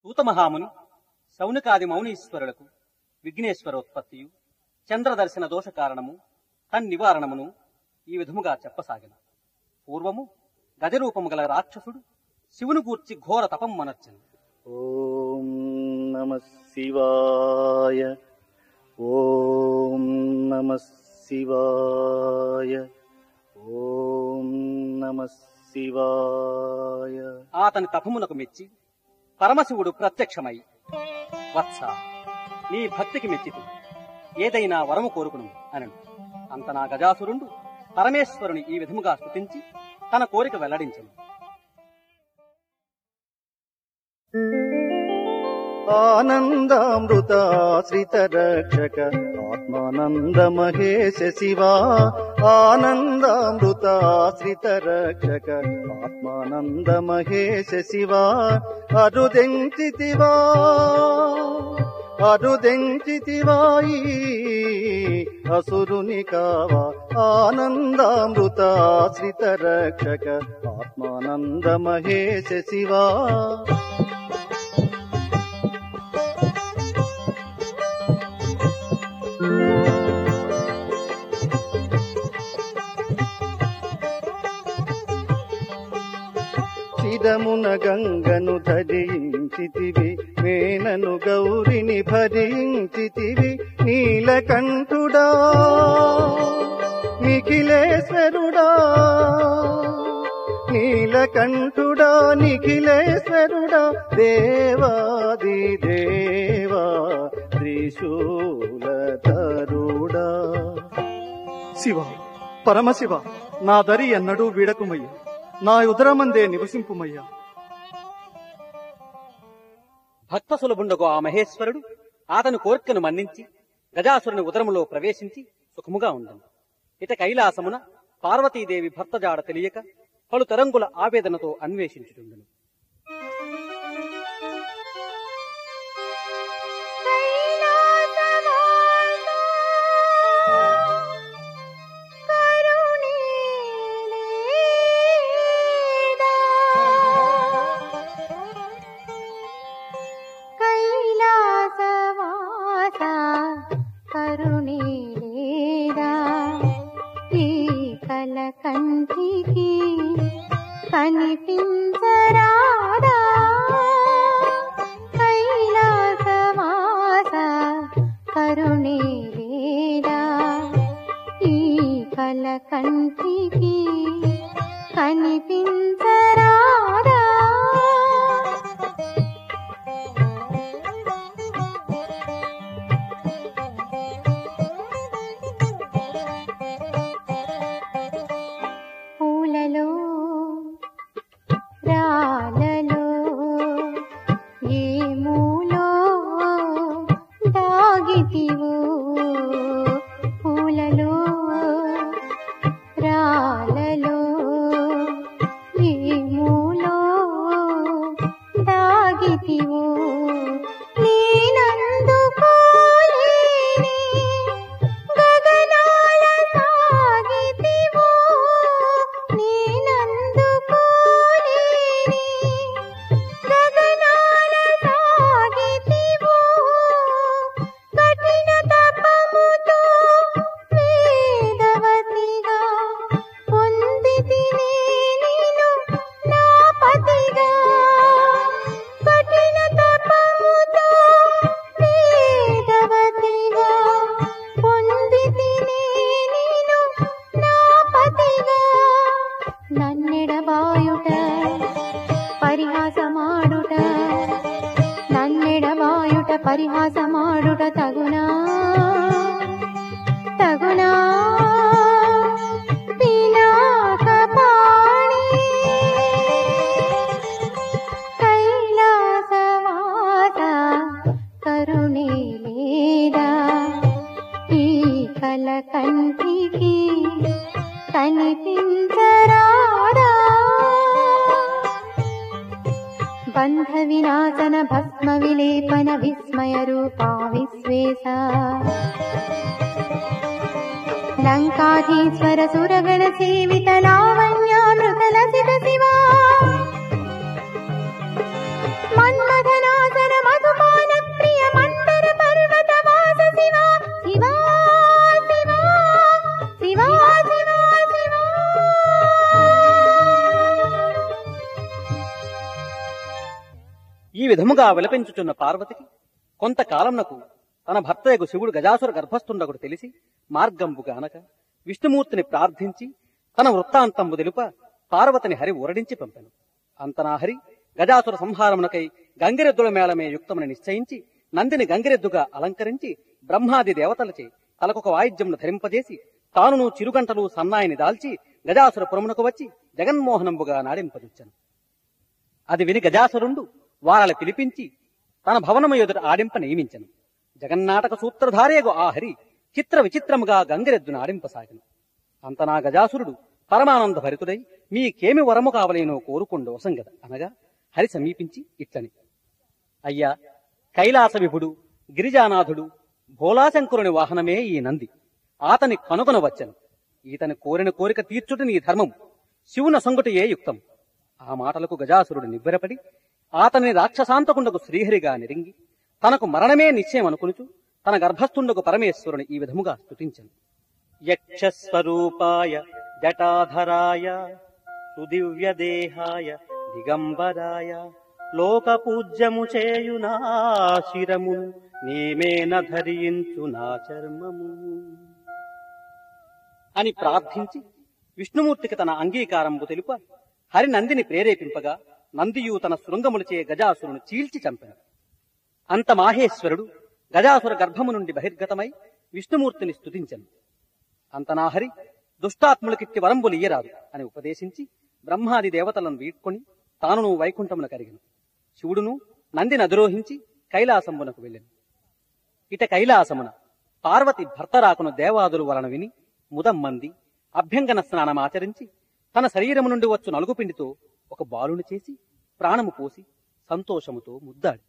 సూతమహాముని శౌనకాది మౌనీశ్వరులకు విఘ్నేశ్వరోత్పత్తియు చంద్రదర్శన దోష కారణము తన్నివారణమును ఈ విధముగా చెప్పసాగిన. పూర్వము గజరూపము గల రాక్షసుడు శివుని గూర్చి ఘోర తపం మనర్చెను. ఓం నమః శివాయ, ఓం నమః శివాయ, ఓం నమః శివాయ. అతని తపమునకు మెచ్చి పరమశివుడు ప్రత్యక్షమై, వత్స, నీ భక్తికి మెచ్చితి, ఏదైనా వరము కోరుకును అనను. అంతనా గజాసురుండు పరమేశ్వరుని ఈ విధముగా స్తుతించి తన కోరిక వెల్లడించెను. ఆనందామృతాశ్రిత రక్షక ఆత్మానంద మహేశ శివా, ఆనందామృతాశ్రిత రక్షక ఆత్మానంద మహేశ శివా. అరుదెంచితివా అరుదెంచితివాయి అసురుని కావా, ఆనందామృతాశ్రిత రక్షక ఆత్మానంద మహేశ శివా. చిరమున గంగను ధరించితివి, మేనను గౌరిని భరించితివి, నీలకంఠుడా నిఖిలేశ్వరుడా, నీలకంఠుడా నిఖిలేశ్వరుడా, దేవాది దేవా త్రిశూలధరుడా. శివ, పరమశివ, నా దరి ఎన్నడూ వీడకుమయ్యా, నా ఉదరమందే నివసింపుమయ్యా. భక్త సులభుండగు ఆ మహేశ్వరుడు అతని కోరికను మన్నించి గజాసురుని ఉదరములో ప్రవేశించి సుఖముగా ఉండను. ఇట కైలాసమున పార్వతీదేవి భర్త జాడ తెలియక పలు తరంగుల ఆవేదనతో అన్వేషించుచుండెను. కంటికి కనిపించరాదా కైలాసవాస కరుణే లేదా, ఈ కల కంటికి కనిపించరాదా. రాలలో ఏ మూలో దాగితివో, పూలలో రాలలో ఏ మూలో దాగితివో, నేనందుకోలేని గగనాల సాగితివో, నన్నెడబాయుట పరిహాసమాడుట, నన్నెడబాయుట పరిహాసమాడుట తగునా తగునా. పినాకపాణి కైలాసవాస కరుణే లేదా, ఈ కల కంటికి కనిపించరాదా. బంధ వినాశన భస్మ విలేపన విస్మయ రూపా విశ్వేశ, లంకాధీశ్వర సురగణ సేవిత లావణ్యామృత లసిత శివా, మన్మథనాశ ఈ విధముగా విలపించుచున్న పార్వతికి కొంతకాలంనకు తన భర్తయగు శివుడు గజాసుర గర్భస్థుండగుడు తెలిసి మార్గంబు గానక విష్ణుమూర్తిని ప్రార్థించి తన వృత్తాంతంబు తెలుప పార్వతిని హరి ఊరడించి పంపెను. అంతనా హరి గజాసుర సంహారమునకై గంగిరెద్దుల మేళమే యుక్తమని నిశ్చయించి నందిని గంగిరెద్దుగా అలంకరించి బ్రహ్మాది దేవతలచే తలకొక వాయిద్యమును ధరింపజేసి తానును చిరుగంటలు సన్నాయిని దాల్చి గజాసుర పురమునకు వచ్చి జగన్మోహనంబుగా నాడింపజుచ్చను. అది విని గజాసురుండు వారల పిలిపించి తన భవనము ఎదుట ఆడింప నియమించను. జగన్నాటక సూత్రధారియగు ఆ హరి చిత్ర విచిత్రముగా గంగిరెద్దును ఆడింపసాగను. అంతనా గజాసురుడు పరమానంద భరితుడై మీకేమి వరము కావలేనో కోరుకొండు వసంగద అనగా హరి సమీపించి ఇట్లని, అయ్యా, కైలాస విభుడు గిరిజానాథుడు భోలాశంకరుని వాహనమే ఈ నంది. ఆతని కనుగొనవచ్చను. ఈతని కోరిన కోరిక తీర్చుట నీ ధర్మం, శివున సంగుటయే యుక్తం. ఆ మాటలకు గజాసురుడు నివ్వెరపడి ఆతని రాక్షసాంతకుండకు శ్రీహరిగా నిరింగి తనకు మరణమే నిశ్చయం అనుకునుచు తన గర్భస్థుండకు పరమేశ్వరుని ఈ విధముగా స్తుతించను. యక్షస్వరూపాయ జటాధరాయ సుదివ్య దేహాయ దిగంబరాయ లోకపూజ్యము చేయునా శిరము నేమేన ధరించు నా చర్మము అని ప్రార్థించి విష్ణుమూర్తికి తన అంగీకారంబు తెలుప హరి నందిని ప్రేరేపింపగా నందియు తన శృంగములచే గజాసురును చీల్చి చంపెను. అంత మాహేశ్వరుడు గజాసుర గర్భము నుండి బహిర్గతమై విష్ణుమూర్తిని స్తుతించెను. అంతనాహరి దుష్టాత్ములకిట్టి వరంబులు ఇయ్యరాదు అని ఉపదేశించి బ్రహ్మాది దేవతలను వీడ్కొని తానును వైకుంఠమున కరిగెను. శివుడును నందిని అధిరోహించి కైలాసంబునకు వెళ్ళెను. ఇట కైలాసమున పార్వతి భర్తరాకును దేవాదులు వలన విని ముదమ్మంది అభ్యంగన స్నానమాచరించి తన శరీరము నుండి వచ్చు నలుగుపిండితో ఒక బాలుని చేసి ప్రాణము పోసి సంతోషముతో ముద్దాడి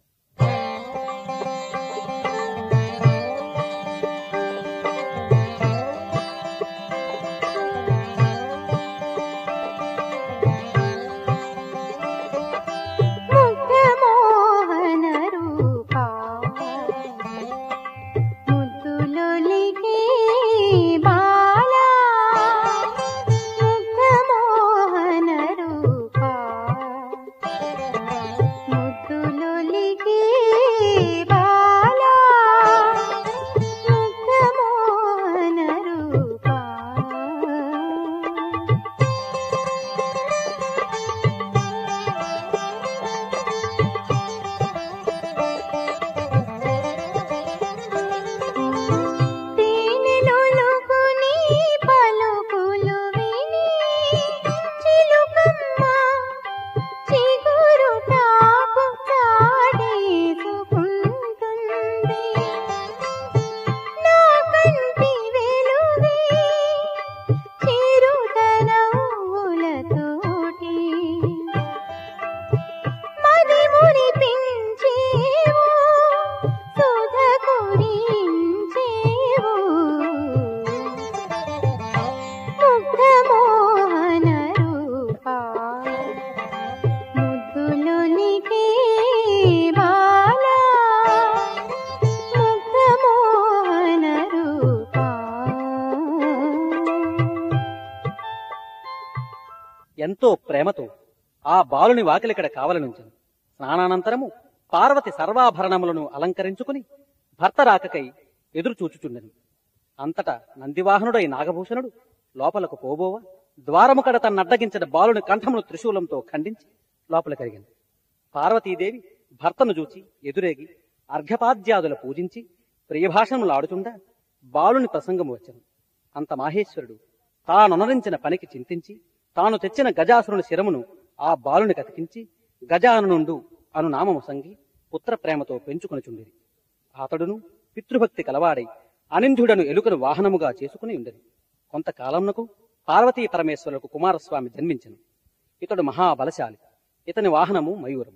ఎంతో ప్రేమతో ఆ బాలుని వాకిలికడ కావలనుంచెను. స్నానానంతరము పార్వతి సర్వాభరణములను అలంకరించుకుని భర్త రాకకై ఎదురుచూచుచుండెను. అంతటా నందివాహనుడై నాగభూషణుడు లోపలకు పోబోవ ద్వారముకడ తన్నడ్డగించిన బాలుని కంఠమును త్రిశూలంతో ఖండించి లోపల కరిగింది. పార్వతీదేవి భర్తను చూచి ఎదురేగి అర్ఘ్యపాద్యాదుల పూజించి ప్రియభాషణములాడుచుండా బాలుని ప్రసంగము వచ్చెను. అంత మాహేశ్వరుడు తానొనరించిన పనికి చింతించి తాను తెచ్చిన గజాసురుని శిరమును ఆ బాలుని కతికించి గజానునుండు అను నామము సంగి పుత్ర ప్రేమతో పెంచుకొనుచుండిరి. అతడును పితృభక్తి కలవాడై అనింద్యుడను ఎలుకను వాహనముగా చేసుకుని ఉండెను. కొంతకాలంనకు పార్వతీ పరమేశ్వరులకు కుమారస్వామి జన్మించెను. ఇతడు మహాబలశాలి. ఇతని వాహనము మయూరం.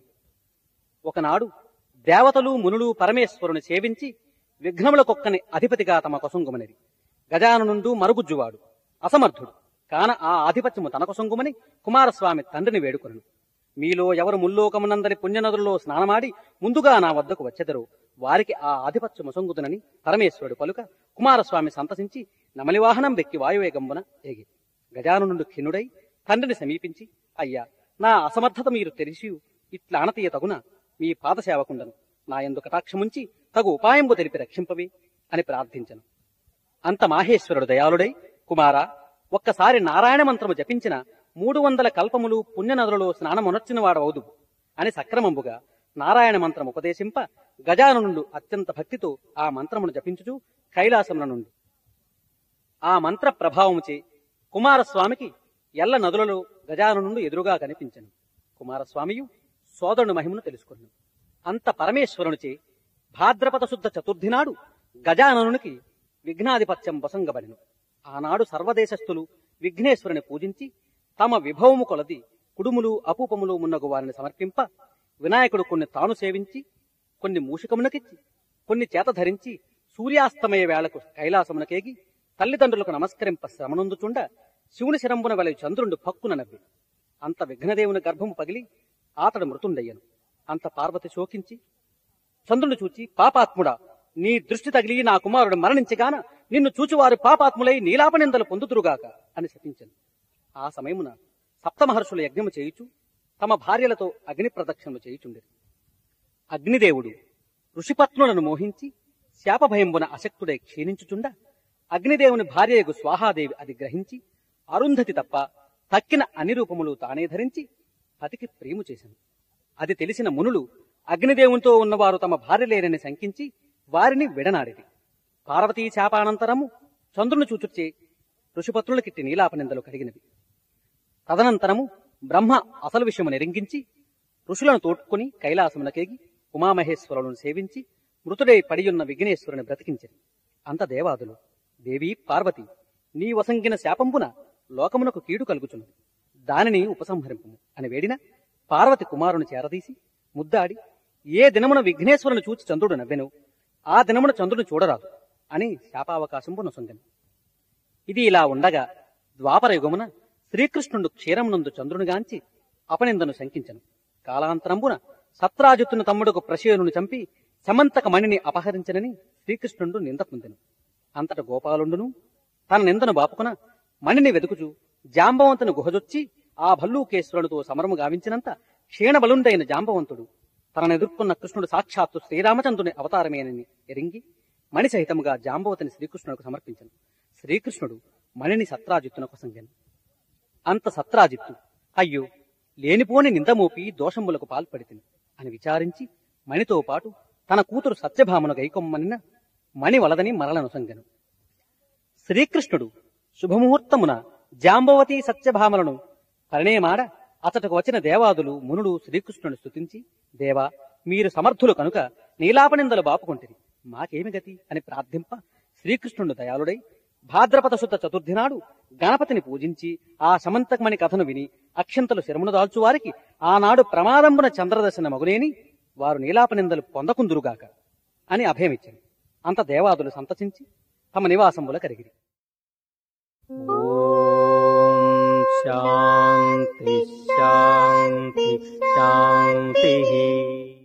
ఒకనాడు దేవతలు మునులు పరమేశ్వరుని సేవించి విఘ్నములకొక్కని అధిపతిగా తమ కొసంగుమనిది. గజానునుండు మరుగుజ్జువాడు, అసమర్థుడు. కాన ఆ ఆధిపత్యము తన కొసంగుమని కుమారస్వామి తండ్రిని వేడుకొనెను. మీలో ఎవరు ముల్లోకమునందరి పుణ్యనదులలో స్నానమాడి ముందుగా నా వద్దకు వచ్చెదరో వారికి ఆ ఆధిపత్యము సొంగుతునని పరమేశ్వరుడు పలుక కుమారస్వామి సంతసించి నమలివాహనం వెక్కి వాయువేగంబున ఏగి గజానునుండు ఖిన్నుడై తండ్రిని సమీపించి, అయ్యా, నా అసమర్థత మీరు తెలిసి ఇట్లా అనతీయ తగున మీ పాదసేవకుండను నా యందు కటాక్షముంచి తగు ఉపాయంబు తెలిపి రక్షింపవే అని ప్రార్థించను. అంత మాహేశ్వరుడు దయాళుడై, కుమారా, ఒక్కసారి నారాయణ మంత్రము జపించిన 300 కల్పములు పుణ్యనదులలో స్నానమునర్చిన వాడవదు అని సక్రమంబుగా నారాయణ మంత్రం ఉపదేశింప గజాననుండు అత్యంత భక్తితో ఆ మంత్రమును జపించుచు కైలాసమున నుండి ఆ మంత్ర ప్రభావముచే కుమారస్వామికి ఎల్ల నదులలో గజాననుండు ఎదురుగా కనిపించెను. కుమారస్వామియు సోదరుని మహిమను తెలుసుకున్నాడు. అంత పరమేశ్వరునిచే భాద్రపద శుద్ధ చతుర్థి నాడు గజాననునికి విఘ్నాధిపత్యం వసంగబడిను. ఆనాడు సర్వదేశస్థులు విఘ్నేశ్వరుని పూజించి తమ విభవము కొలది కుడుములు అపూపములు మున్నగు వారిని సమర్పింప వినాయకుడు కొన్ని తాను సేవించి, కొన్ని మూషికమునకిచ్చి, కొన్ని చేత ధరించి సూర్యాస్తమయ వేళకు కైలాసమునకేగి తల్లిదండ్రులకు నమస్కరింప శ్రమనొందుచుండ శివుని శిరంబున వెల చంద్రుండు పక్కున నవ్వి అంత విఘ్నదేవుని గర్భము పగిలి ఆతడు మృతుండయ్యను. అంత పార్వతి శోకించి చంద్రుని చూచి, పాపాత్ముడా, నీ దృష్టి తగిలి నా కుమారుడు మరణించగాన నిన్ను చూచువారు పాపాత్ములై నీలాపనిందలు పొందుతురుగాక అని శపించను. ఆ సమయమున సప్తమహర్షుల యజ్ఞము చేయుచు తమ భార్యలతో అగ్ని ప్రదక్షిణలు చేయుచుండిరి. అగ్నిదేవుడు ఋషిపత్నులను మోహించి శాపభయంబున అశక్తుడై క్షీణించుచుండ అగ్నిదేవుని భార్యయగు స్వాహాదేవి అది గ్రహించి అరుంధతి తప్ప తక్కిన అన్ని రూపములు తానే ధరించి పతికి ప్రేము చేశాను. అది తెలిసిన మునులు అగ్నిదేవునితో ఉన్నవారు తమ భార్యలేరని శంకించి వారిని విడనాడిరి. పార్వతీ శాపానంతరము చంద్రుని చూచుచ్చే ఋషిపత్నులకిట్టి నీలాపనిందలు కడిగినవి. తదనంతరము బ్రహ్మ అసలు విషయము నెరింగించి ఋషులను తోడ్కొని కైలాసమునకేగి ఉమామహేశ్వరులను సేవించి మృతుడై పడియున్న విఘ్నేశ్వరుని బ్రతికించింది. అంత దేవాదులు, దేవీ పార్వతి, నీ వసంగిన శాపంబున లోకమునకు కీడు కలుగుచున్నది, దానిని ఉపసంహరింపు అని వేడిన పార్వతి కుమారుని చేరదీసి ముద్దాడి, ఏ దినమున విఘ్నేశ్వరుని చూచి చంద్రుడు నవ్వెను ఆ దినమున చంద్రుని చూడరాదు అని శాపావకాశంబు నొసంగెను. ఇది ఇలా ఉండగా ద్వాపర యుగమున శ్రీకృష్ణుడు క్షీరమునందు చంద్రునిగాంచి అపనిందను శంకించను. కాలాంతరంబున సత్రాజిత్తును తమ్ముడుకు ప్రసేనుని చంపి సమంతక మణిని అపహరించనని శ్రీకృష్ణుడు నింద పొందెను. అంతట గోపాలుండును తన నిందను బాపుకున మణిని వెతుకుచు జాంబవంతుని గుహజొచ్చి ఆ భల్లూకేశ్వరునితో సమరము గావించినంత క్షీణబలుండైన జాంబవంతుడు తననెదుర్కొన్న కృష్ణుడు సాక్షాత్తు శ్రీరామచంద్రుని అవతారమేనని ఎరింగి మణి సహితముగా జాంబవతిని శ్రీకృష్ణునికి సమర్పించను. శ్రీకృష్ణుడు మణిని సత్రాజిత్తునకు సంగెను. అంత సత్రాజిత్తు, అయ్యో, లేనిపోని నిందమోపి దోషములకు పాల్పడితిని అని విచారించి మణితో పాటు తన కూతురు సత్యభామను గైకొమ్మనిన మణి వలదని మరలనొసంగెను. శ్రీకృష్ణుడు శుభముహూర్తమున జాంబవతి సత్యభామలను పరిణయమాడ అతటకు వచ్చిన దేవాదులు మునులు శ్రీకృష్ణుని స్తుతించి, దేవా, మీరు సమర్థులు కనుక నీలాపనిందలు బాపుకొంటిరి, మాకేమి గతి అని ప్రార్థింప శ్రీకృష్ణుడు దయాళుడై భాద్రపద శుద్ధ చతుర్థి నాడు గణపతిని పూజించి ఆ సమంతకమణి కథను విని అక్షంతలు శిరమును దాల్చు వారికి ఆనాడు ప్రమాదంబున చంద్రదర్శన మగునేని వారు నీలాపనిందలు పొందకుందురుగాక అని అభయమిచ్చింది. అంత దేవాదులు సంతసించి తమ నివాసంబుల కరిగిరి. శాంతి శాంతి శాంతి.